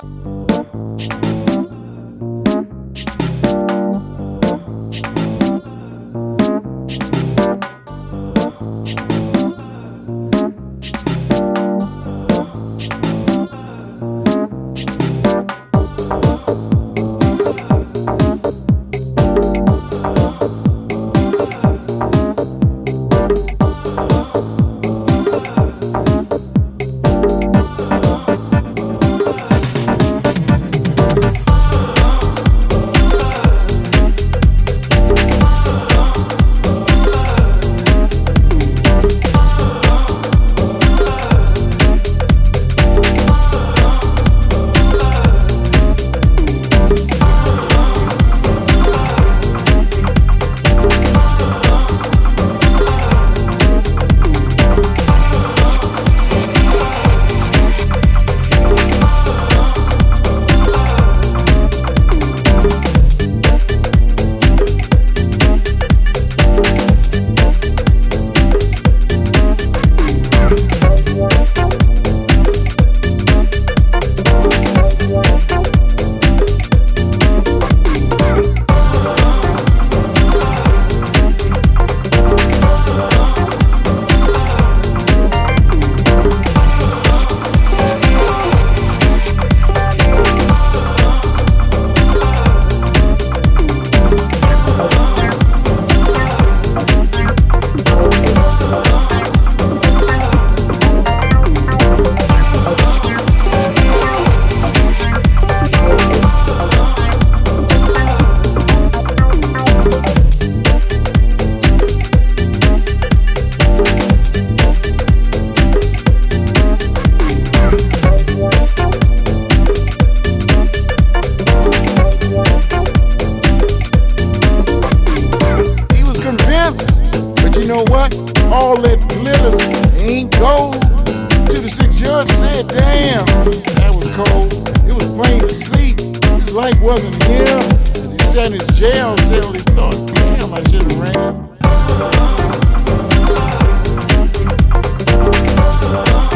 know what? All that glitters ain't gold. To the 6 judge said, damn, that was cold. It was plain to see. His life wasn't here. As he sat in his jail cell, he thought, damn, I should have ran.